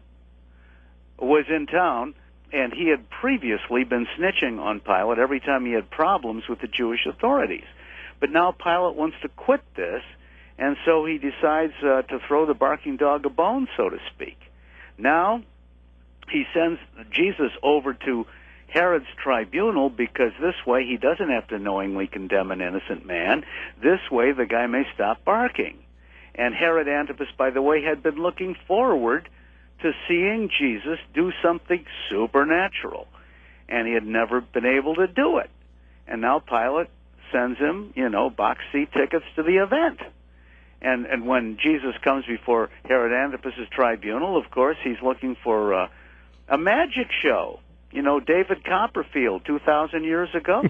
[SPEAKER 7] was in town, and he had previously been snitching on Pilate every time he had problems with the Jewish authorities. But now Pilate wants to quit this, and so he decides uh, to throw the barking dog a bone, so to speak. Now he sends Jesus over to Herod's tribunal, because this way he doesn't have to knowingly condemn an innocent man. This way the guy may stop barking. And Herod Antipas, by the way, had been looking forward to seeing Jesus do something supernatural, and he had never been able to do it. And now Pilate sends him, you know, box seat tickets to the event. And and when Jesus comes before Herod Antipas' tribunal, of course, he's looking for uh, a magic show. You know, David Copperfield two thousand years ago.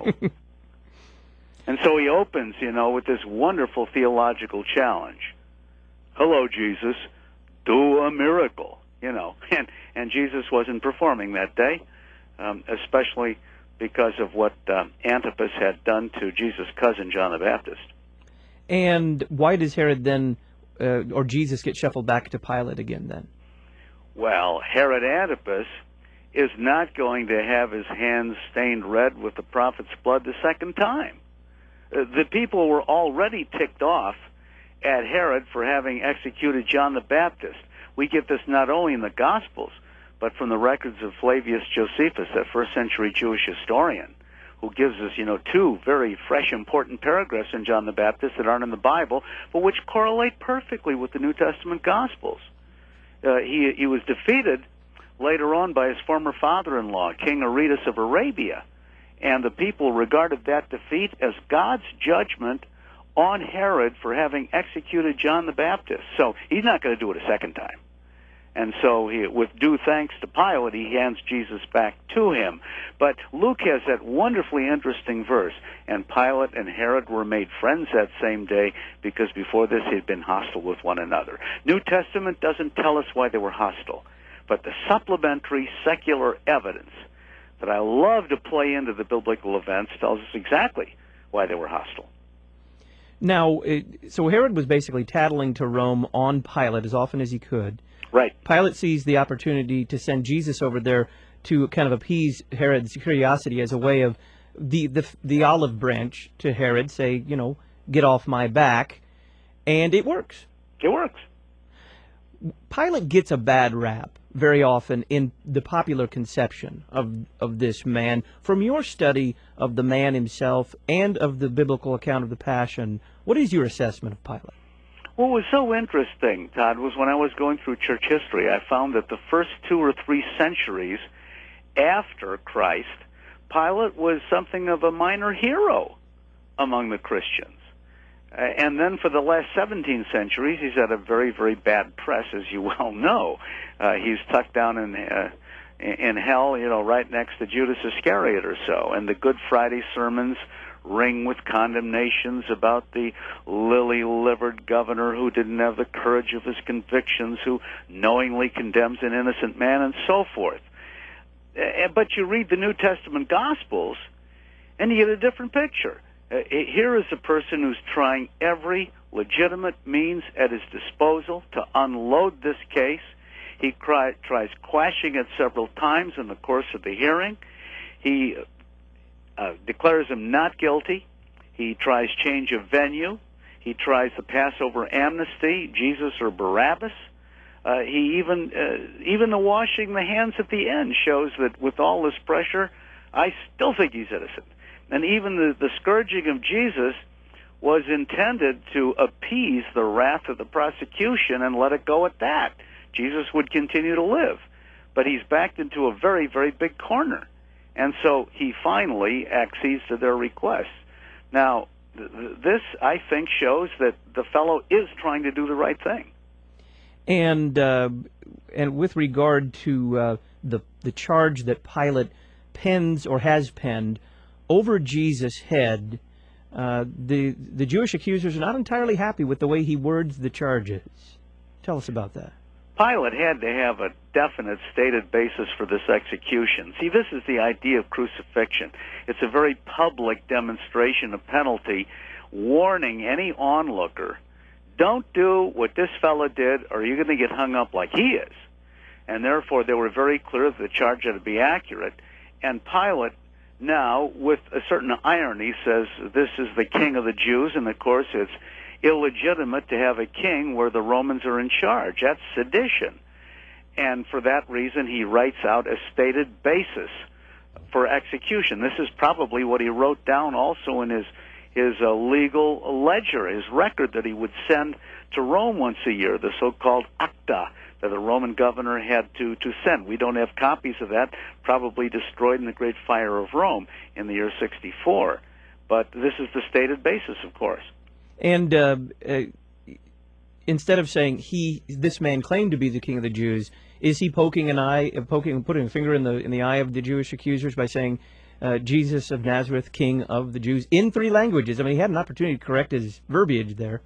[SPEAKER 7] And so he opens, you know, with this wonderful theological challenge. Hello, Jesus, do a miracle. You know, and, and Jesus wasn't performing that day, um, especially because of what uh, Antipas had done to Jesus' cousin, John the Baptist.
[SPEAKER 1] And why does Herod then, uh, or Jesus, get shuffled back to Pilate again then?
[SPEAKER 7] Well, Herod Antipas is not going to have his hands stained red with the prophet's blood the second time. Uh, the people were already ticked off at Herod for having executed John the Baptist. We get this not only in the Gospels, but from the records of Flavius Josephus, that first century Jewish historian, who gives us, you know, two very fresh, important paragraphs in John the Baptist that aren't in the Bible, but which correlate perfectly with the New Testament Gospels. Uh, he, he was defeated later on by his former father-in-law, King Aretas of Arabia, and the people regarded that defeat as God's judgment on Herod for having executed John the Baptist. So he's not going to do it a second time. And so, he, with due thanks to Pilate, he hands Jesus back to him. But Luke has that wonderfully interesting verse, and Pilate and Herod were made friends that same day because before this he had been hostile with one another. New Testament doesn't tell us why they were hostile, but the supplementary secular evidence that I love to play into the biblical events tells us exactly why they were hostile.
[SPEAKER 1] Now, it, so Herod was basically tattling to Rome on Pilate as often as he could.
[SPEAKER 7] Right.
[SPEAKER 1] Pilate sees the opportunity to send Jesus over there to kind of appease Herod's curiosity as a way of the, the, the olive branch to Herod, say, you know, get off my back, and it works.
[SPEAKER 7] It works.
[SPEAKER 1] Pilate gets a bad rap very often in the popular conception of of this man. From your study of the man himself and of the biblical account of the Passion, what is your assessment of Pilate?
[SPEAKER 7] What was so interesting, Todd, was when I was going through church history, I found that the first two or three centuries after Christ, Pilate was something of a minor hero among the Christians. Uh, and then for the last seventeen centuries, he's had a very, very bad press, as you well know. Uh, he's tucked down in uh, in hell, you know, right next to Judas Iscariot or so. And the Good Friday sermons ring with condemnations about the lily-livered governor who didn't have the courage of his convictions, who knowingly condemns an innocent man, and so forth. Uh, but you read the New Testament Gospels, and you get a different picture. Uh, here is a person who's trying every legitimate means at his disposal to unload this case. He cry, tries quashing it several times in the course of the hearing. He uh, declares him not guilty. He tries change of venue. He tries the Passover amnesty, Jesus or Barabbas. Uh, he even uh, even the washing the hands at the end shows that with all this pressure, I still think he's innocent. And even the, the scourging of Jesus was intended to appease the wrath of the prosecution and let it go at that. Jesus would continue to live. But he's backed into a very, very big corner. And so he finally accedes to their requests. Now, th- this, I think, shows that the fellow is trying to do the right thing.
[SPEAKER 1] And uh, and with regard to uh, the the charge that Pilate pens or has penned over Jesus' head, uh, the the Jewish accusers are not entirely happy with the way he words the charges. Tell us about that.
[SPEAKER 7] Pilate had to have a definite stated basis for this execution. See, this is the idea of crucifixion. It's a very public demonstration of penalty, warning any onlooker, don't do what this fellow did or you're going to get hung up like he is. And therefore, they were very clear that the charge had to be accurate. And Pilate now, with a certain irony, says this is the king of the Jews, and of course it's illegitimate to have a king where the Romans are in charge. That's sedition. And for that reason, he writes out a stated basis for execution. This is probably what he wrote down also in his his uh, legal ledger, his record that he would send to Rome once a year, the so-called acta that the Roman governor had to, to send. We don't have copies of that, probably destroyed in the Great Fire of Rome in the year sixty-four. But this is the stated basis, of course.
[SPEAKER 1] And uh, uh, instead of saying he, this man claimed to be the king of the Jews, is he poking an eye, poking, putting a finger in the in the eye of the Jewish accusers by saying uh, Jesus of Nazareth, King of the Jews, in three languages? I mean, he had an opportunity to correct his verbiage there.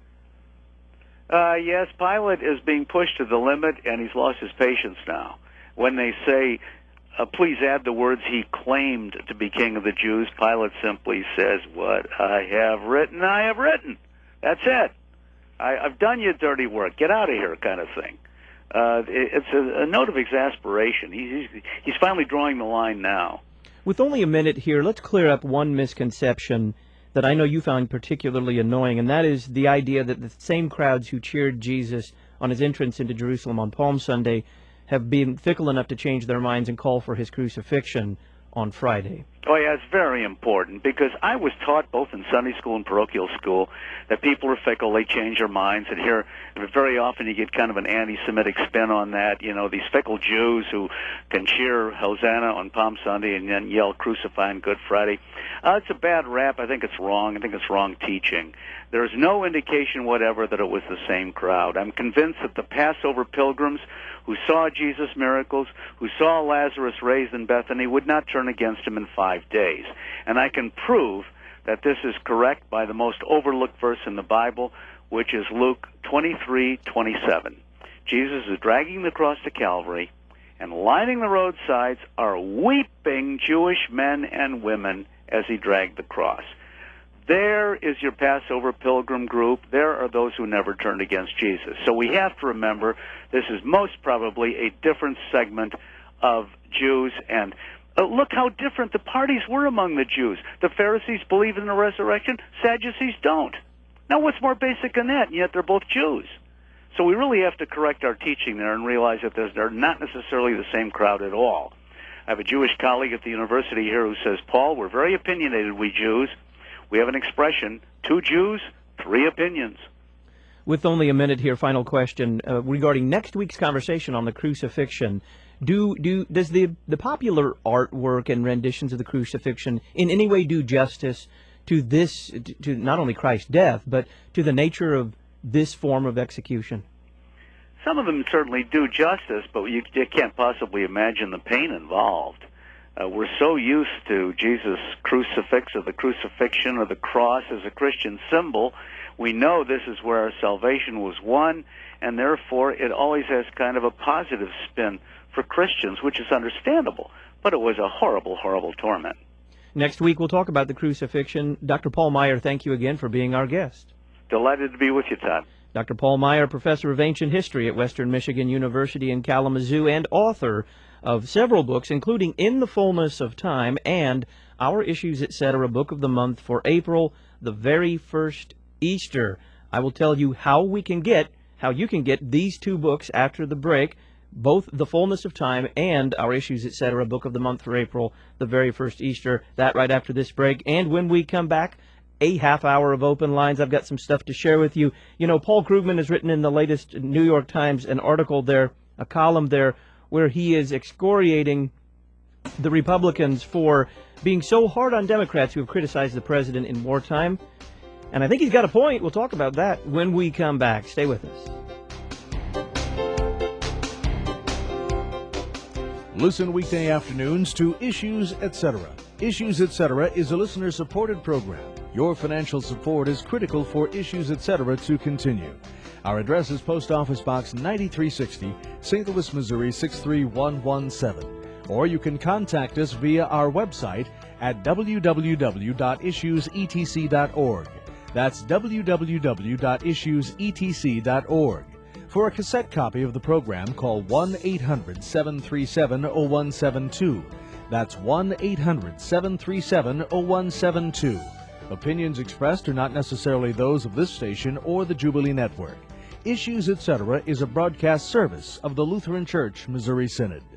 [SPEAKER 7] Uh, yes, Pilate is being pushed to the limit, and he's lost his patience now. When they say, uh, please add the words he claimed to be king of the Jews, Pilate simply says, what I have written, I have written. That's it. I, I've done your dirty work. Get out of here, kind of thing. Uh, it, it's a, a note of exasperation. He, he's, he's finally drawing the line now.
[SPEAKER 1] With only a minute here, let's clear up one misconception that I know you found particularly annoying, and that is the idea that the same crowds who cheered Jesus on his entrance into Jerusalem on Palm Sunday, have been fickle enough to change their minds and call for his crucifixion on Friday.
[SPEAKER 7] Oh, yeah, it's very important, because I was taught both in Sunday school and parochial school that people are fickle, they change their minds, and here very often you get kind of an anti-Semitic spin on that. You know, these fickle Jews who can cheer Hosanna on Palm Sunday and then yell crucify on Good Friday. Uh, it's a bad rap. I think it's wrong. I think it's wrong teaching. There's no indication whatever that it was the same crowd. I'm convinced that the Passover pilgrims who saw Jesus' miracles, who saw Lazarus raised in Bethany, would not turn against him in five days. And I can prove that this is correct by the most overlooked verse in the Bible, which is Luke twenty-three twenty-seven. Jesus is dragging the cross to Calvary, and lining the roadsides are weeping Jewish men and women as he dragged the cross. There is your Passover pilgrim group. There are those who never turned against Jesus. So we have to remember this is most probably a different segment of Jews. And uh, look how different the parties were among the Jews. The Pharisees believe in the resurrection. Sadducees don't. Now, what's more basic than that? And yet they're both Jews. So we really have to correct our teaching there and realize that they're not necessarily the same crowd at all. I have a Jewish colleague at the university here who says, Paul, we're very opinionated, we Jews. We have an expression, two Jews, three opinions.
[SPEAKER 1] With only a minute here, final question uh, regarding next week's conversation on the crucifixion. Do do does the the popular artwork and renditions of the crucifixion in any way do justice to this, to, to not only Christ's death, but to the nature of this form of execution?
[SPEAKER 7] Some of them certainly do justice, but you, you can't possibly imagine the pain involved. Uh, we're so used to Jesus' crucifix or the crucifixion or the cross as a Christian symbol. We know this is where our salvation was won, and therefore it always has kind of a positive spin for Christians, which is understandable. But it was a horrible, horrible torment.
[SPEAKER 1] Next week we'll talk about the crucifixion. Doctor Paul Meier, thank you again for being our guest.
[SPEAKER 7] Delighted to be with you, Todd.
[SPEAKER 1] Doctor Paul Meier, professor of ancient history at Western Michigan University in Kalamazoo and author of several books, including In the Fullness of Time and Our Issues, et cetera, book of the month for April, the very first Easter. I will tell you how we can get, how you can get these two books after the break, both The Fullness of Time and Our Issues, et cetera, book of the month for April, the very first Easter. That right after this break. And when we come back, a half hour of open lines. I've got some stuff to share with you. You know, Paul Krugman has written in the latest New York Times an article there, a column there, where he is excoriating the Republicans for being so hard on Democrats who have criticized the president in wartime. And I think he's got a point. We'll talk about that when we come back. Stay with us.
[SPEAKER 3] Listen weekday afternoons to Issues, et cetera. Issues, et cetera is a listener-supported program. Your financial support is critical for Issues, et cetera to continue. Our address is Post Office Box ninety-three sixty, Saint Louis, Missouri six three one one seven. Or you can contact us via our website at w w w dot issues e t c dot org. That's w w w dot issues e t c dot org. For a cassette copy of the program, call one eight hundred, seven three seven, zero one seven two. That's one eight hundred, seven three seven, zero one seven two. Opinions expressed are not necessarily those of this station or the Jubilee Network. Issues, et cetera is a broadcast service of the Lutheran Church Missouri Synod.